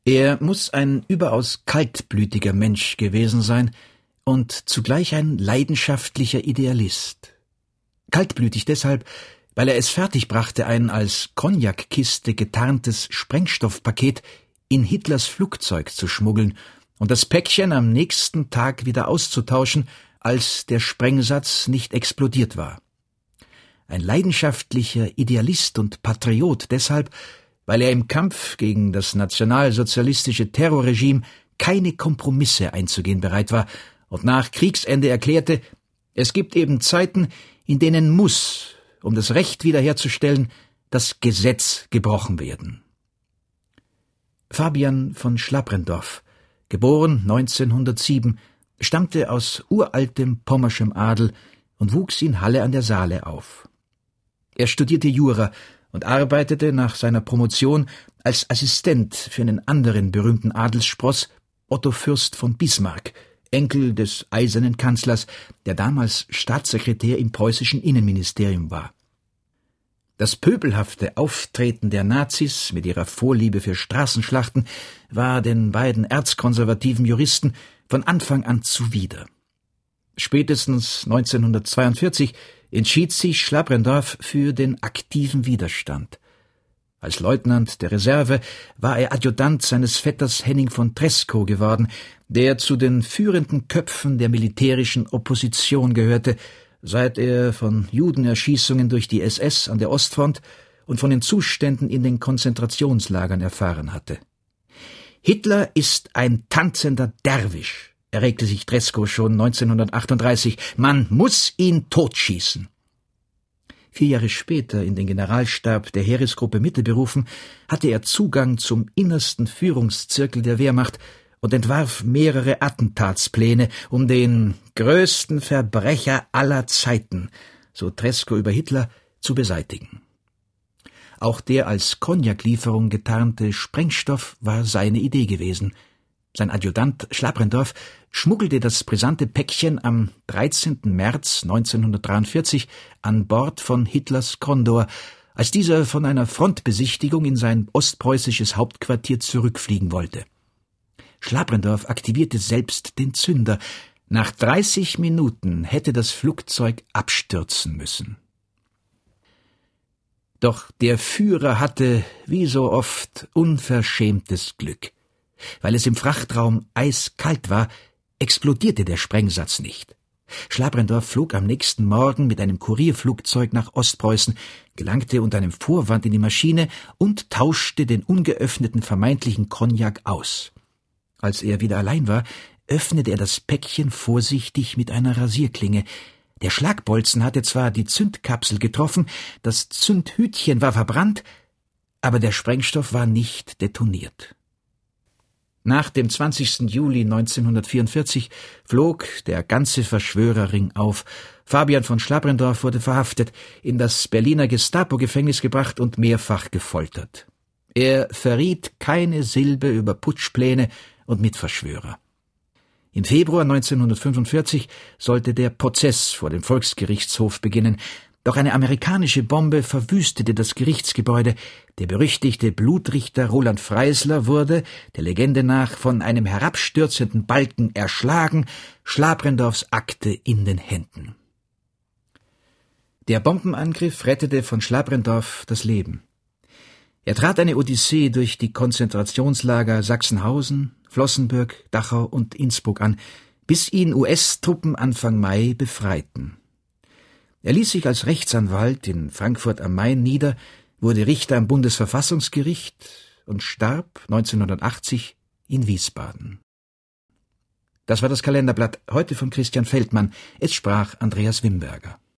Er muss ein überaus kaltblütiger Mensch gewesen sein und zugleich ein leidenschaftlicher Idealist. Kaltblütig deshalb, weil er es fertigbrachte, ein als Cognac-Kiste getarntes Sprengstoffpaket in Hitlers Flugzeug zu schmuggeln und das Päckchen am nächsten Tag wieder auszutauschen, als der Sprengsatz nicht explodiert war. Ein leidenschaftlicher Idealist und Patriot deshalb, weil er im Kampf gegen das nationalsozialistische Terrorregime keine Kompromisse einzugehen bereit war und nach Kriegsende erklärte, es gibt eben Zeiten, in denen muss, um das Recht wiederherzustellen, das Gesetz gebrochen werden. Fabian von Schlabrendorff, geboren 1907, stammte aus uraltem pommerschem Adel und wuchs in Halle an der Saale auf. Er studierte Jura und arbeitete nach seiner Promotion als Assistent für einen anderen berühmten Adelsspross, Otto Fürst von Bismarck, Enkel des Eisernen Kanzlers, der damals Staatssekretär im preußischen Innenministerium war. Das pöbelhafte Auftreten der Nazis mit ihrer Vorliebe für Straßenschlachten war den beiden erzkonservativen Juristen von Anfang an zuwider. Spätestens 1942 entschied sich Schlabrendorff für den aktiven Widerstand. Als Leutnant der Reserve war er Adjutant seines Vetters Henning von Tresckow geworden, der zu den führenden Köpfen der militärischen Opposition gehörte, seit er von Judenerschießungen durch die SS an der Ostfront und von den Zuständen in den Konzentrationslagern erfahren hatte. Hitler ist ein tanzender Derwisch, erregte sich Tresckow schon 1938. Man muss ihn totschießen. 4 Jahre später, in den Generalstab der Heeresgruppe Mitte berufen, hatte er Zugang zum innersten Führungszirkel der Wehrmacht und entwarf mehrere Attentatspläne, um den größten Verbrecher aller Zeiten, so Tresckow über Hitler, zu beseitigen. Auch der als Cognac-Lieferung getarnte Sprengstoff war seine Idee gewesen. Sein Adjutant Schlabrendorff schmuggelte das brisante Päckchen am 13. März 1943 an Bord von Hitlers Condor, als dieser von einer Frontbesichtigung in sein ostpreußisches Hauptquartier zurückfliegen wollte. Schlabrendorff aktivierte selbst den Zünder. Nach 30 Minuten hätte das Flugzeug abstürzen müssen. Doch der Führer hatte, wie so oft, unverschämtes Glück. Weil es im Frachtraum eiskalt war, explodierte der Sprengsatz nicht. Schlabrendorff flog am nächsten Morgen mit einem Kurierflugzeug nach Ostpreußen, gelangte unter einem Vorwand in die Maschine und tauschte den ungeöffneten vermeintlichen Cognac aus. Als er wieder allein war, öffnete er das Päckchen vorsichtig mit einer Rasierklinge. Der Schlagbolzen hatte zwar die Zündkapsel getroffen, das Zündhütchen war verbrannt, aber der Sprengstoff war nicht detoniert. Nach dem 20. Juli 1944 flog der ganze Verschwörerring auf. Fabian von Schlabrendorff wurde verhaftet, in das Berliner Gestapo-Gefängnis gebracht und mehrfach gefoltert. Er verriet keine Silbe über Putschpläne und Mitverschwörer. Im Februar 1945 sollte der Prozess vor dem Volksgerichtshof beginnen, doch eine amerikanische Bombe verwüstete das Gerichtsgebäude. Der berüchtigte Blutrichter Roland Freisler wurde, der Legende nach, von einem herabstürzenden Balken erschlagen, Schlabrendorffs Akte in den Händen. Der Bombenangriff rettete von Schlabrendorff das Leben. Er trat eine Odyssee durch die Konzentrationslager Sachsenhausen, Flossenbürg, Dachau und Innsbruck an, bis ihn US-Truppen Anfang Mai befreiten. Er ließ sich als Rechtsanwalt in Frankfurt am Main nieder, wurde Richter am Bundesverfassungsgericht und starb 1980 in Wiesbaden. Das war das Kalenderblatt, heute von Christian Feldmann. Es sprach Andreas Wimberger.